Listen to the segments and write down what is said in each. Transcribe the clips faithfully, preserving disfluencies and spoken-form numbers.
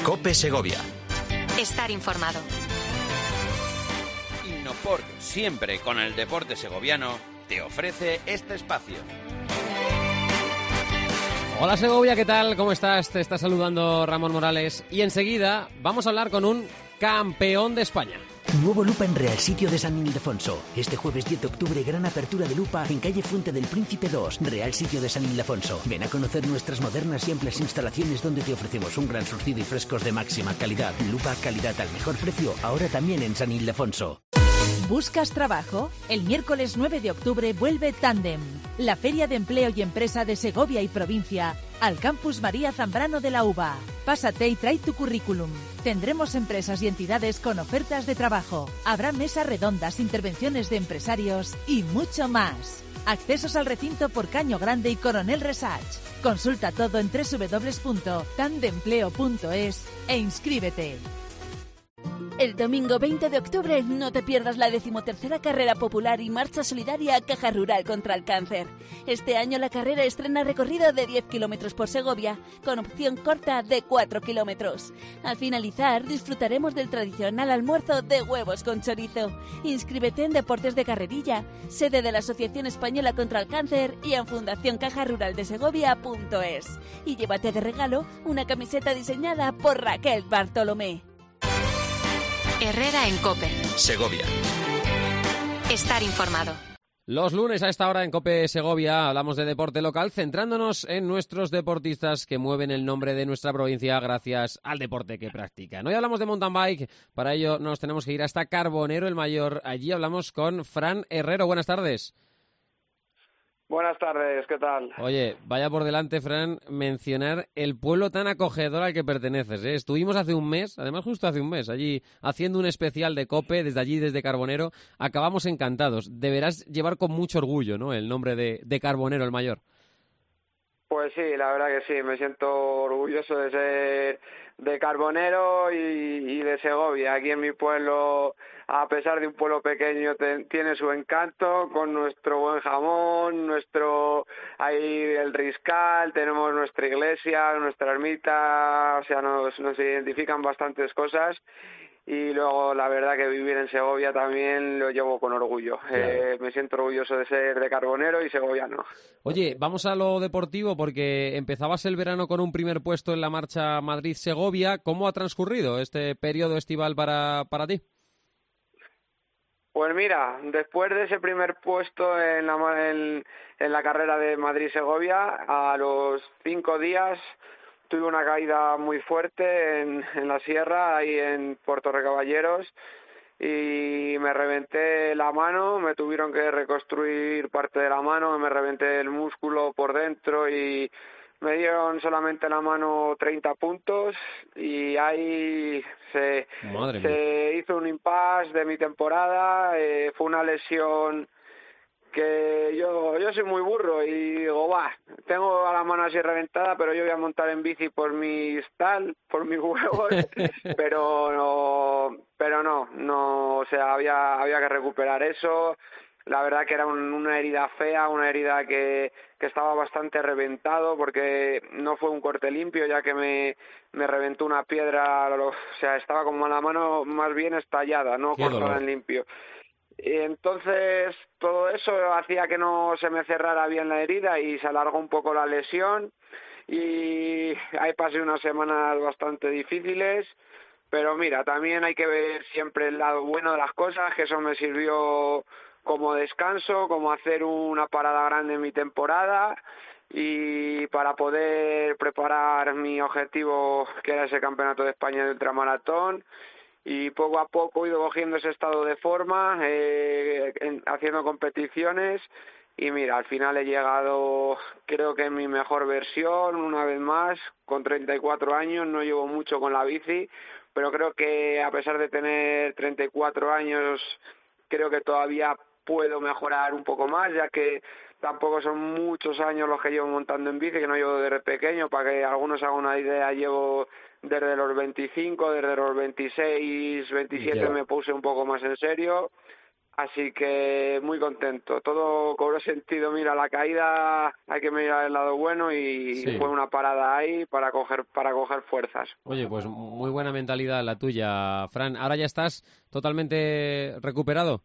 COPE Segovia. Estar informado. Innoport, siempre con el deporte segoviano, te ofrece este espacio. Hola Segovia, ¿qué tal? ¿Cómo estás? Te está saludando Ramón Morales. Y enseguida vamos a hablar con un campeón de España. Nuevo Lupa en Real Sitio de San Ildefonso. Este jueves diez de octubre, gran apertura de Lupa en calle Fuente del Príncipe dos, Real Sitio de San Ildefonso. Ven a conocer nuestras modernas y amplias instalaciones donde te ofrecemos un gran surtido y frescos de máxima calidad. Lupa, calidad al mejor precio, ahora también en San Ildefonso. ¿Buscas trabajo? El miércoles nueve de octubre vuelve Tandem, la Feria de Empleo y Empresa de Segovia y provincia, al Campus María Zambrano de la Uva. Pásate y trae tu currículum. Tendremos empresas y entidades con ofertas de trabajo. Habrá mesas redondas, intervenciones de empresarios y mucho más. Accesos al recinto por Caño Grande y Coronel Resach. Consulta todo en doble u doble u doble u punto tandempleo punto es e inscríbete. El domingo veinte de octubre no te pierdas la decimotercera carrera popular y marcha solidaria Caja Rural contra el Cáncer. Este año la carrera estrena recorrido de diez kilómetros por Segovia, con opción corta de cuatro kilómetros. Al finalizar disfrutaremos del tradicional almuerzo de huevos con chorizo. Inscríbete en Deportes de Carrerilla, sede de la Asociación Española contra el Cáncer, y en fundación caja rural de segovia punto es. Y llévate de regalo una camiseta diseñada por Raquel Bartolomé. Herrera en COPE Segovia. Estar informado. Los lunes a esta hora en COPE Segovia hablamos de deporte local, centrándonos en nuestros deportistas que mueven el nombre de nuestra provincia gracias al deporte que practican. Hoy hablamos de mountain bike, para ello nos tenemos que ir hasta Carbonero el Mayor. Allí hablamos con Fran Herrero. Buenas tardes. Buenas tardes, ¿qué tal? Oye, vaya por delante, Fran, mencionar el pueblo tan acogedor al que perteneces, ¿eh? Estuvimos hace un mes, además justo hace un mes, allí haciendo un especial de COPE, desde allí, desde Carbonero. Acabamos encantados. Deberás llevar con mucho orgullo, ¿no?, el nombre de, de Carbonero el Mayor. Pues sí, la verdad que sí, me siento orgulloso de ser de Carbonero y, y de Segovia. Aquí en mi pueblo, a pesar de un pueblo pequeño, te, tiene su encanto con nuestro buen jamón, nuestro ahí el riscal, tenemos nuestra iglesia, nuestra ermita, o sea, nos, nos identifican bastantes cosas. Y luego la verdad que vivir en Segovia también lo llevo con orgullo. Claro. Eh, me siento orgulloso de ser de Carbonero y segoviano. Oye, vamos a lo deportivo porque empezabas el verano con un primer puesto en la marcha Madrid-Segovia. ¿Cómo ha transcurrido este periodo estival para, para ti? Pues mira, después de ese primer puesto en la, en, en la carrera de Madrid-Segovia, a los cinco días tuve una caída muy fuerte en, en la sierra, ahí en Puerto Recaballeros, y me reventé la mano, me tuvieron que reconstruir parte de la mano, me reventé el músculo por dentro y me dieron solamente la mano treinta puntos y ahí se, se hizo un impasse de mi temporada. Eh, fue una lesión que yo yo soy muy burro y digo, va, tengo a la mano así reventada, pero yo voy a montar en bici por mis tal, por mis huevos, pero no, pero no, no, o sea, había había que recuperar eso. La verdad que era un, una herida fea, una herida que, que estaba bastante reventado porque no fue un corte limpio, ya que me, me reventó una piedra, o sea, estaba como la mano más bien estallada, no cortada en limpio. Y entonces todo eso hacía que no se me cerrara bien la herida y se alargó un poco la lesión y ahí pasé unas semanas bastante difíciles, pero mira, también hay que ver siempre el lado bueno de las cosas, que eso me sirvió como descanso, como hacer una parada grande en mi temporada y para poder preparar mi objetivo, que era ese campeonato de España de ultramaratón. Y poco a poco he ido cogiendo ese estado de forma, eh, en, haciendo competiciones y mira, al final he llegado, creo que en mi mejor versión, una vez más, con treinta y cuatro años, no llevo mucho con la bici, pero creo que a pesar de tener treinta y cuatro años, creo que todavía puedo mejorar un poco más, ya que tampoco son muchos años los que llevo montando en bici, que no llevo desde pequeño, para que algunos hagan una idea, llevo desde los veinticinco, desde los veintiséis, veintisiete me puse un poco más en serio. Así que muy contento, todo cobró sentido. Mira, la caída hay que mirar el lado bueno y Sí. fue una parada ahí para coger para coger fuerzas. Oye, pues muy buena mentalidad la tuya, Fran. ¿Ahora ya estás totalmente recuperado?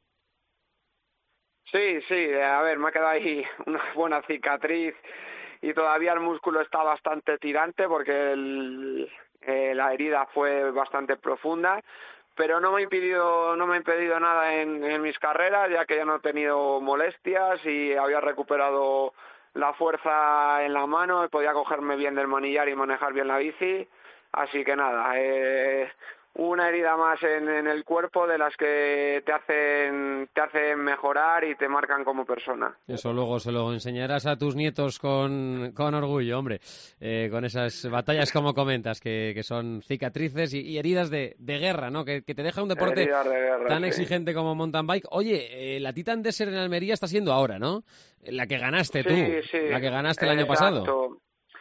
Sí, sí, a ver, me ha quedado ahí una buena cicatriz y todavía el músculo está bastante tirante porque el, eh, la herida fue bastante profunda, pero no me ha impedido, no me ha impedido nada en, en mis carreras, ya que ya no he tenido molestias y había recuperado la fuerza en la mano y podía cogerme bien del manillar y manejar bien la bici, así que nada, eh, una herida más en, en el cuerpo de las que te hacen te hacen mejorar y te marcan como persona. Eso luego se lo enseñarás a tus nietos con, con orgullo, hombre, eh, con esas batallas como comentas, que, que son cicatrices y, y heridas de, de guerra, ¿no? Que, que te deja un deporte Heridas de guerra, tan sí. exigente como mountain bike. Oye, eh, la Titan Desert en Almería está siendo ahora, ¿no? La que ganaste tú, Sí, sí. la que ganaste el año Exacto. pasado.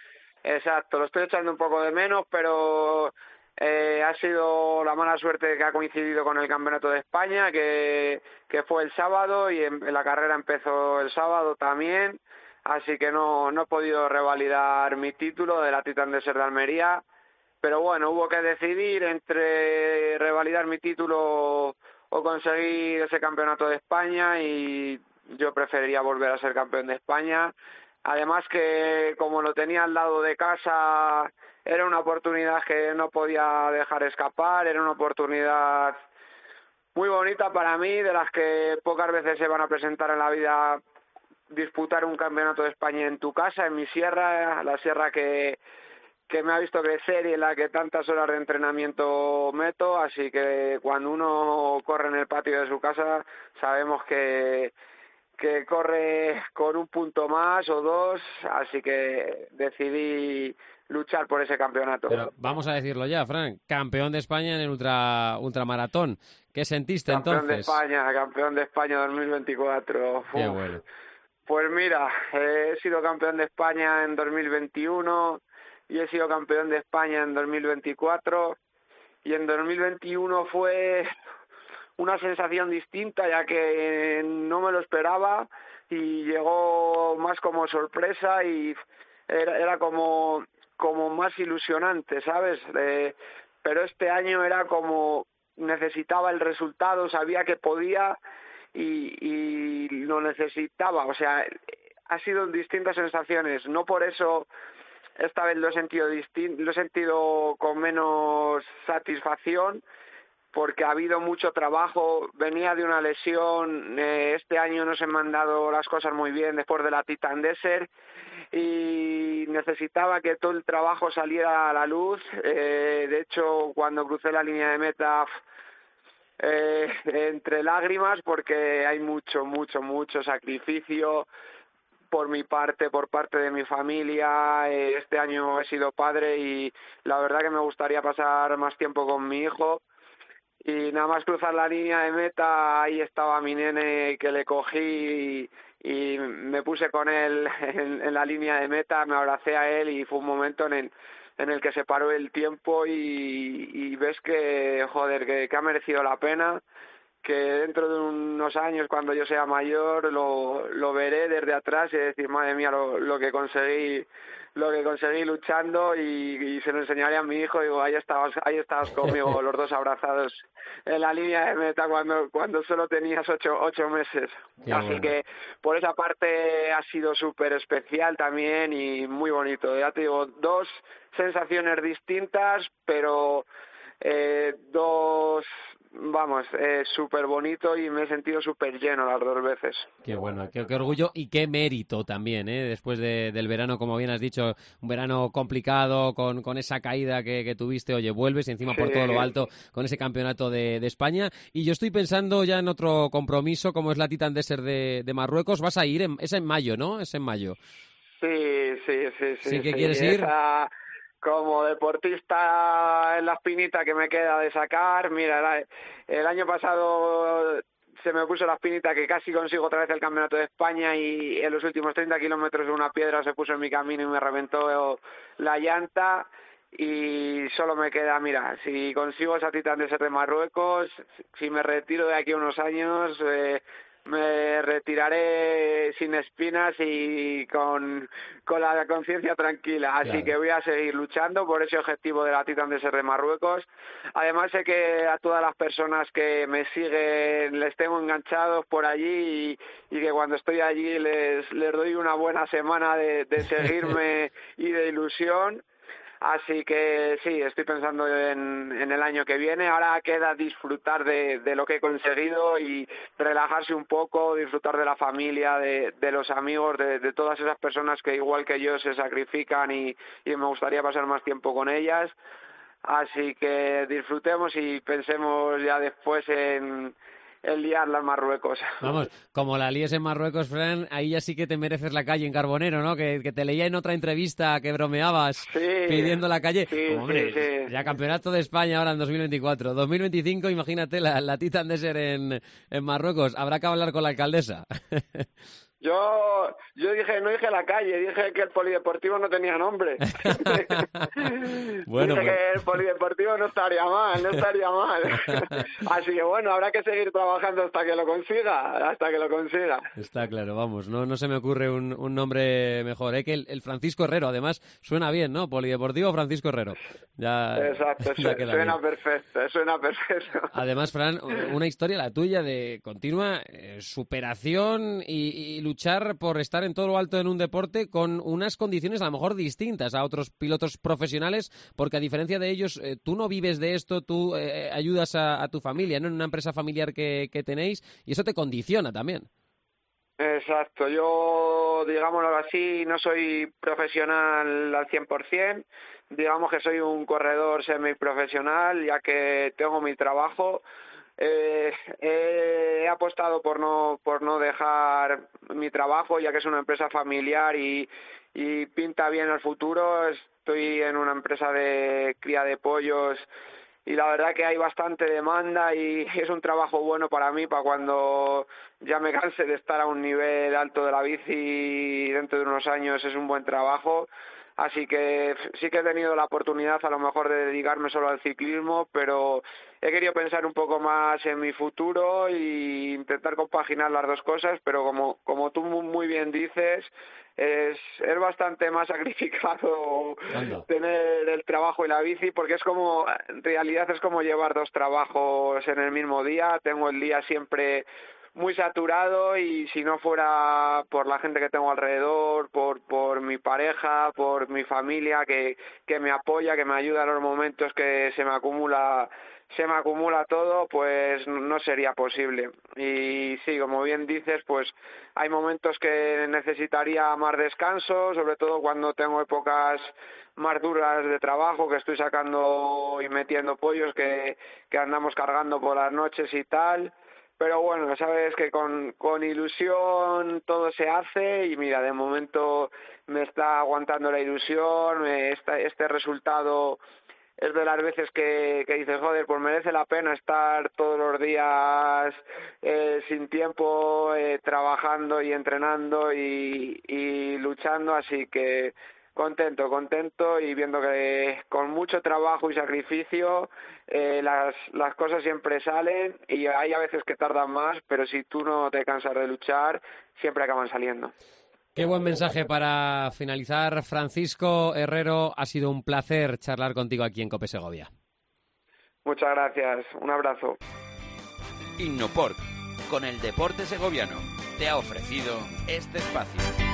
Exacto, lo estoy echando un poco de menos, pero eh, ha sido la mala suerte que ha coincidido con el Campeonato de España, que, que fue el sábado y en, en la carrera empezó el sábado también, así que no, no he podido revalidar mi título de la Titan Desert de Almería, pero bueno, hubo que decidir entre revalidar mi título o conseguir ese Campeonato de España y yo preferiría volver a ser campeón de España. Además que como lo tenía al lado de casa, era una oportunidad que no podía dejar escapar, era una oportunidad muy bonita para mí, de las que pocas veces se van a presentar en la vida, disputar un campeonato de España en tu casa, en mi sierra, la sierra que, que me ha visto crecer y en la que tantas horas de entrenamiento meto, así que cuando uno corre en el patio de su casa sabemos que que corre con un punto más o dos, así que decidí luchar por ese campeonato. Pero vamos a decirlo ya, Fran, campeón de España en el ultra ultramaratón. ¿Qué sentiste campeón entonces? Campeón de España, campeón de España dos mil veinticuatro. Qué Uf. bueno. Pues mira, eh, he sido campeón de España en dos mil veintiuno y he sido campeón de España en dos mil veinticuatro, y en dos mil veintiuno fue una sensación distinta, ya que no me lo esperaba y llegó más como sorpresa y era, era como, como más ilusionante, ¿sabes? Eh, pero este año era como necesitaba el resultado, sabía que podía y, y lo necesitaba, o sea, ha sido distintas sensaciones, no por eso esta vez lo he sentido distin- lo he sentido con menos satisfacción, porque ha habido mucho trabajo, venía de una lesión, eh, este año no se me han dado las cosas muy bien después de la Titan Desert y necesitaba que todo el trabajo saliera a la luz, eh, de hecho cuando crucé la línea de meta eh, entre lágrimas porque hay mucho, mucho, mucho sacrificio por mi parte, por parte de mi familia, eh, este año he sido padre y la verdad que me gustaría pasar más tiempo con mi hijo. Y nada más cruzar la línea de meta, ahí estaba mi nene que le cogí y, y me puse con él en, en la línea de meta, me abracé a él y fue un momento en el, en el que se paró el tiempo y, y ves que, joder, que, que ha merecido la pena, que dentro de unos años, cuando yo sea mayor, lo, lo veré desde atrás y decir, madre mía, lo, lo que conseguí lo que conseguí luchando y, y se lo enseñaré a mi hijo y digo, ahí estabas, ahí estabas conmigo, los dos abrazados en la línea de meta cuando cuando solo tenías ocho, ocho meses. Qué Así bueno. que por esa parte ha sido súper especial también y muy bonito. Ya te digo, dos sensaciones distintas, pero eh, dos, vamos, eh, súper bonito y me he sentido súper lleno las dos veces. Qué bueno, qué, qué orgullo y qué mérito también, ¿eh? Después de, del verano, como bien has dicho, un verano complicado con, con esa caída que, que tuviste, oye, vuelves y encima Sí. por todo lo alto con ese campeonato de, de España. Y yo estoy pensando ya en otro compromiso, como es la Titan Desert de, de Marruecos. Vas a ir, en, es en mayo, ¿no? Es en mayo. Sí, sí, sí, sí. ¿Sí que sí. quieres ir? Esa, como deportista, es la espinita que me queda de sacar. Mira, el, el año pasado se me puso la espinita que casi consigo otra vez el Campeonato de España y en los últimos treinta kilómetros una piedra se puso en mi camino y me reventó la llanta. y solo me queda, mira, si consigo esa Titan Desert de Marruecos, si me retiro de aquí a unos años, eh, me retiraré sin espinas y con, con la conciencia tranquila. Así Claro. que voy a seguir luchando por ese objetivo de la Titan Desert de Marruecos. Además sé que a todas las personas que me siguen les tengo enganchados por allí y, y que cuando estoy allí les, les doy una buena semana de, de seguirme y de ilusión. Así que sí, estoy pensando en, en el año que viene. Ahora queda disfrutar de, de lo que he conseguido y relajarse un poco, disfrutar de la familia, de, de los amigos, de, de todas esas personas que igual que yo se sacrifican y, y me gustaría pasar más tiempo con ellas. Así que disfrutemos y pensemos ya después en, en liarla en Marruecos. Vamos, como la líes en Marruecos, Fran, ahí ya sí que te mereces la calle en Carbonero, ¿no? Que, que te leía en otra entrevista que bromeabas Sí, pidiendo la calle. sí, Hombre, sí, sí. ya campeonato de España ahora en dos mil veinticuatro. dos mil veinticinco, imagínate la, la Titan Desert en, en Marruecos. Habrá que hablar con la alcaldesa. Yo yo dije, no dije la calle, dije que el polideportivo no tenía nombre. Bueno, dije pues. que el polideportivo no estaría mal, no estaría mal. Así que bueno, habrá que seguir trabajando hasta que lo consiga, hasta que lo consiga. Está claro, vamos, no, no se me ocurre un, un nombre mejor. ¿Eh? Que el, el Francisco Herrero, además, suena bien, ¿no? Polideportivo Francisco Herrero. Ya, Exacto, ya su- queda suena bien. perfecto, suena perfecto. Además, Fran, una historia la tuya de continua eh, superación y, y luchar por estar en todo lo alto en un deporte con unas condiciones a lo mejor distintas a otros pilotos profesionales, porque a diferencia de ellos, eh, tú no vives de esto, tú eh, ayudas a, a tu familia, ¿no? En una empresa familiar que, que tenéis, y eso te condiciona también. Exacto, yo, digámoslo así, no soy profesional al cien por ciento, digamos que soy un corredor semiprofesional, ya que tengo mi trabajo. Eh, he apostado por no por no dejar mi trabajo, ya que es una empresa familiar y, y pinta bien el futuro. Estoy en una empresa de cría de pollos y la verdad que hay bastante demanda y es un trabajo bueno para mí, para cuando ya me canse de estar a un nivel alto de la bici y dentro de unos años es un buen trabajo. Así que sí que he tenido la oportunidad a lo mejor de dedicarme solo al ciclismo, pero he querido pensar un poco más en mi futuro e intentar compaginar las dos cosas, pero como, como tú muy bien dices, es, es bastante más sacrificado Anda. tener el trabajo y la bici, porque es como, en realidad es como llevar dos trabajos en el mismo día. Tengo el día siempre muy saturado y si no fuera por la gente que tengo alrededor, por por mi pareja, por mi familia que que me apoya, que me ayuda en los momentos que se me acumula se me acumula todo, pues no sería posible. Y sí, como bien dices, pues hay momentos que necesitaría más descanso, sobre todo cuando tengo épocas más duras de trabajo, que estoy sacando y metiendo pollos, que que andamos cargando por las noches y tal. Pero bueno, sabes que con, con ilusión todo se hace y mira, de momento me está aguantando la ilusión, me está, este resultado es de las veces que, que dices, joder, pues merece la pena estar todos los días eh, sin tiempo, eh, trabajando y entrenando y, y luchando, así que contento, contento y viendo que con mucho trabajo y sacrificio eh, las, las cosas siempre salen y hay a veces que tardan más, pero si tú no te cansas de luchar, siempre acaban saliendo. Qué buen mensaje para finalizar, Francisco Herrero. Ha sido un placer charlar contigo aquí en Cope Segovia. Muchas gracias, un abrazo. Innoport, con el deporte segoviano, te ha ofrecido este espacio.